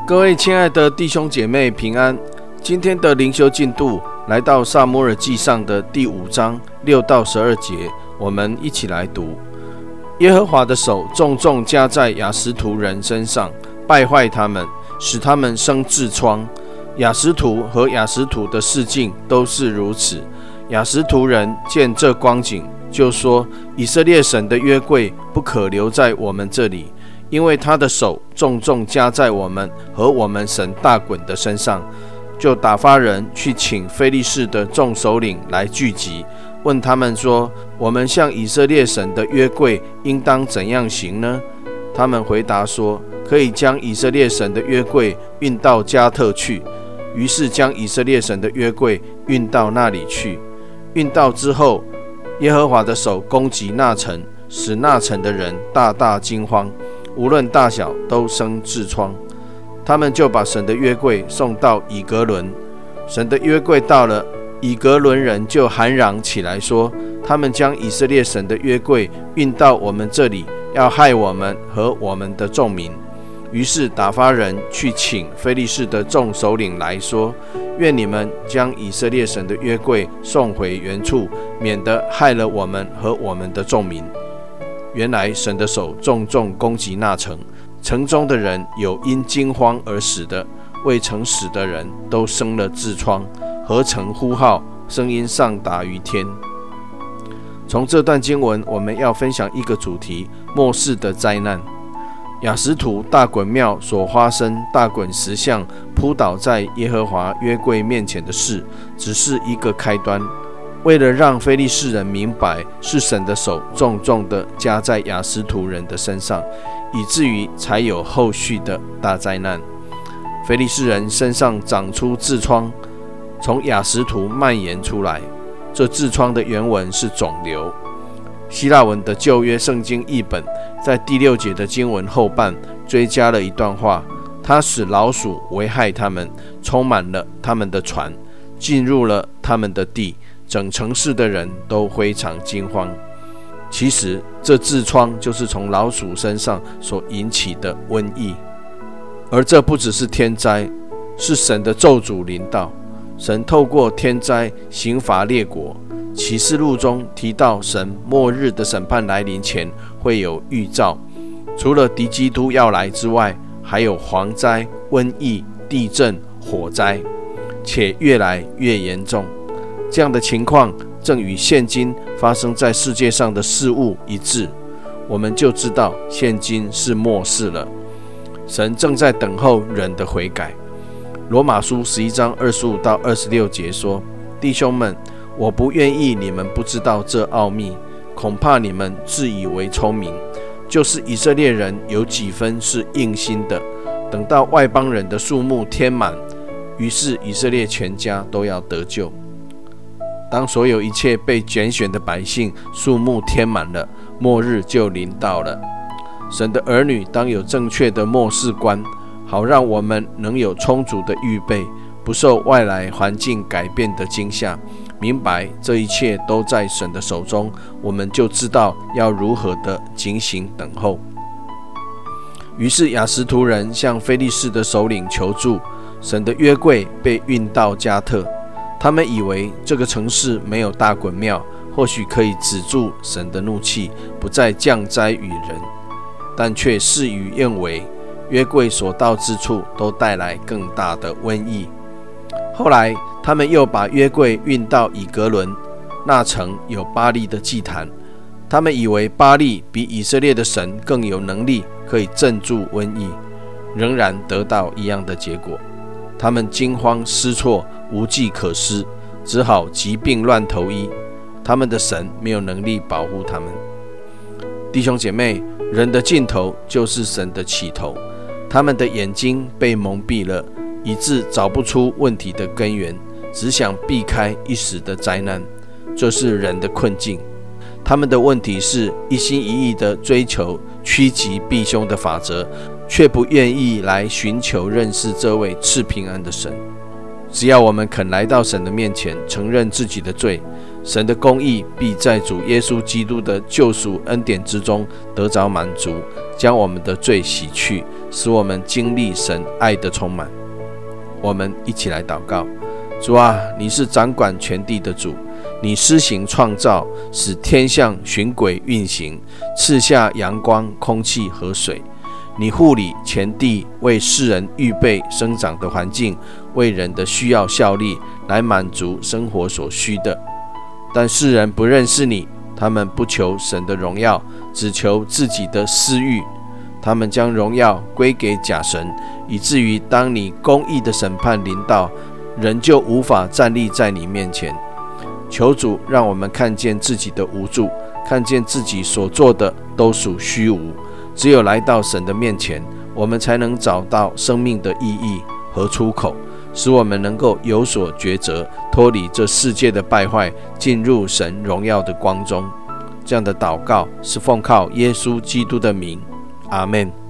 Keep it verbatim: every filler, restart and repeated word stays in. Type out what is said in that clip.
各位亲爱的弟兄姐妹平安，今天的灵修进度来到撒母耳记上的第五章六到十二节，我们一起来读。耶和华的手重重加在亚实突人身上，败坏他们，使他们生痔疮。亚实突和亚实突的示境都是如此。亚实突人见这光景，就说：以色列神的约柜不可留在我们这里，因为他的手重重加在我们和我们神大衮的身上。就打发人去请非利士的众首领来聚集，问他们说：我们向以色列神的约柜应当怎样行呢？他们回答说：可以将以色列神的约柜运到加特去。于是将以色列神的约柜运到那里去。运到之后，耶和华的手攻击那城，使那城的人大大惊慌，无论大小都生痔疮。他们就把神的约柜送到以革伦。神的约柜到了，以革伦人就喊嚷起来说：他们将以色列神的约柜运到我们这里，要害我们和我们的众民。于是打发人去请非利士的众首领来说：愿你们将以色列神的约柜送回原处，免得害了我们和我们的众民。原来神的手重重攻击那城，城中的人有因惊慌而死的，未曾死的人都生了痔疮，合城呼号，声音上达于天。从这段经文，我们要分享一个主题：末世的灾难。亚实突大衮庙所发生大衮石像扑倒在耶和华约柜面前的事，只是一个开端。为了让非利士人明白是神的手重重地加在亚实突人的身上，以至于才有后续的大灾难。非利士人身上长出痔疮，从亚实突蔓延出来。这痔疮的原文是肿瘤。希腊文的旧约圣经译本在第六节的经文后半追加了一段话：他使老鼠危害他们，充满了他们的船，进入了他们的地，整城市的人都非常惊慌。其实这痔疮就是从老鼠身上所引起的瘟疫，而这不只是天灾，是神的咒诅临到。神透过天灾刑罚列国。启示录中提到，神末日的审判来临前会有预兆，除了敌基督要来之外，还有蝗灾、瘟疫、地震、火灾，且越来越严重。这样的情况正与现今发生在世界上的事物一致，我们就知道现今是末世了。神正在等候人的悔改。罗马书十一章二十五到二十六节说：弟兄们，我不愿意你们不知道这奥秘，恐怕你们自以为聪明，就是以色列人有几分是硬心的，等到外邦人的数目添满，于是以色列全家都要得救。当所有一切被拣选的百姓数目添满了，末日就临到了。神的儿女当有正确的末世观，好让我们能有充足的预备，不受外来环境改变的惊吓。明白这一切都在神的手中，我们就知道要如何的警醒等候。于是亚实突人向非利士的首领求助，神的约柜被运到加特。他们以为这个城市没有大衮庙，或许可以止住神的怒气，不再降灾于人，但却事与愿违，约柜所到之处都带来更大的瘟疫。后来他们又把约柜运到以革伦，那城有巴力的祭坛。他们以为巴力比以色列的神更有能力，可以镇住瘟疫，仍然得到一样的结果。他们惊慌失措，无计可施，只好疾病乱投医。他们的神没有能力保护他们。弟兄姐妹，人的尽头就是神的起头。他们的眼睛被蒙蔽了，以致找不出问题的根源，只想避开一时的灾难。这是人的困境。他们的问题是一心一意地追求趋吉避凶的法则，却不愿意来寻求认识这位赐平安的神。只要我们肯来到神的面前，承认自己的罪， 神的公义必在主耶稣基督的救赎恩典之中得着满足，将我们的罪洗去，使我们经历神爱的充满。我们一起来祷告。主啊，你是掌管全地的主，你施行创造，使天象循轨运行，赐下阳光、空气和水。你护理全地，为世人预备生长的环境，为人的需要效力，来满足生活所需的。但世人不认识你，他们不求神的荣耀，只求自己的私欲。他们将荣耀归给假神，以至于当你公义的审判临到，人就无法站立在你面前。求主让我们看见自己的无助，看见自己所做的都属虚无。只有来到神的面前，我们才能找到生命的意义和出口，使我们能够有所抉择，脱离这世界的败坏，进入神荣耀的光中。这样的祷告是奉靠耶稣基督的名，阿们。